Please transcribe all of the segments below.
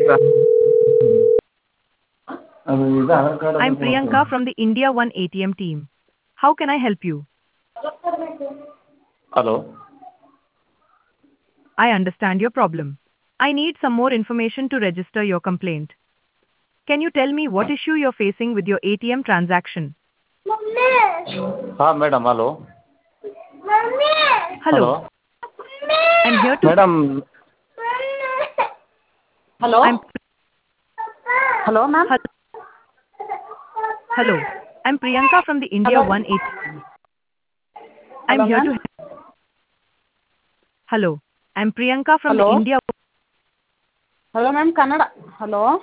I'm Priyanka from the India One ATM team. How can I help you? Hello. I understand your problem. I need some more information to register your complaint. Can you tell me what issue you're facing with your ATM transaction? हाँ madam hello. Hello. Hello, I'm here to. Madam. Hello? I'm Hello, ma'am? hel- Hello, I'm Priyanka from the India Hello? One ATM. I'm Hello, here ma'am? to. Hello, I'm Priyanka from the Hello? India. Hello, ma'am, Kannada. Hello?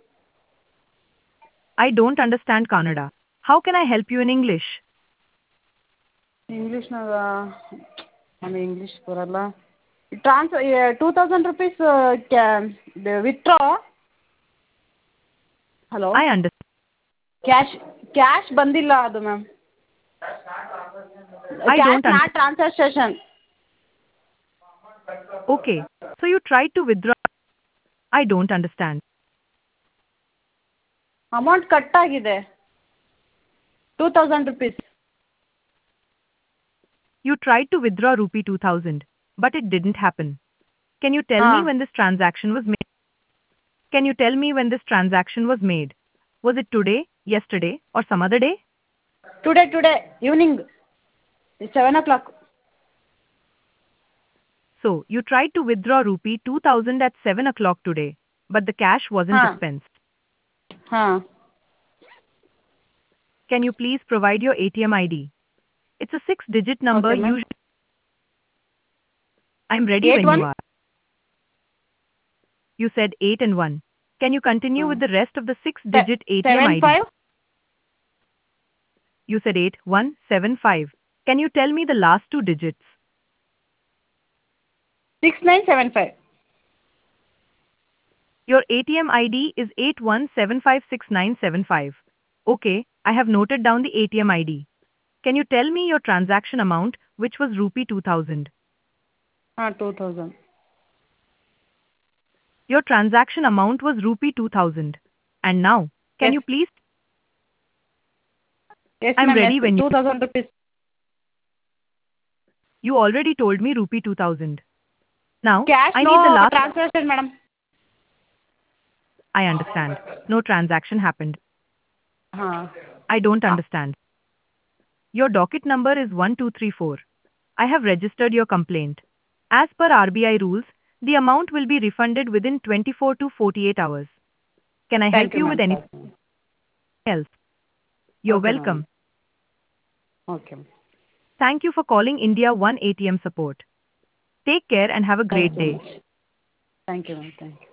I don't understand Kannada. How can I help you in English? English ನಮಗೆ English ಬರಲ್ಲ. Transfer 2000 rupees withdraw. Hello I understand. Cash ಬಂದಿಲ್ಲ ಅದು ma'am. I cash don't not understand. Transaction. Okay, so you tried to withdraw. I don't understand. Amount cut ಆಗಿದೆ 2000 rupees. You tried to withdraw rupee 2000, but it didn't happen. Can you tell me ಹಾಂ when this transaction was made? Can you tell me when this transaction was made? Was it today, yesterday, or some other day? Today evening 7 o'clock. So, you tried to withdraw rupee 2000 at 7 o'clock today, but the cash wasn't ಹಾಂ dispensed. ಹಾಂ Can you please provide your ATM ID? It's a 6-digit number okay ma'am. usually. I'm ready when you 81. are. You said 8 and 1. Can you continue with the rest of the 6-digit ATM ID? 75 You said 8175. Can you tell me the last 2 digits? 6975. Your ATM ID is 81756975. Okay, I have noted down the ATM ID. Can you tell me your transaction amount, which was rupee 2000? ಹಾಂ 2000. Your transaction amount was rupee 2000. And now, can Yes. you please? Yes, I'm ma'am. ready Yes, when you. 2000 rupees. You already told me rupee 2000. Now, Cash I no need the last. transaction, madam. I understand. No transaction happened. ಹಾಂ I don't understand. Your docket number is 1234. I have registered your complaint. As per RBI rules, the amount will be refunded within 24 to 48 hours. Can I help thank you you with ma'am. anything else? You're okay ma'am. welcome. Okay ma'am. Thank you for calling India One ATM support. Take care and have a great thank you day. Ma'am. Thank you ma'am. Thank you.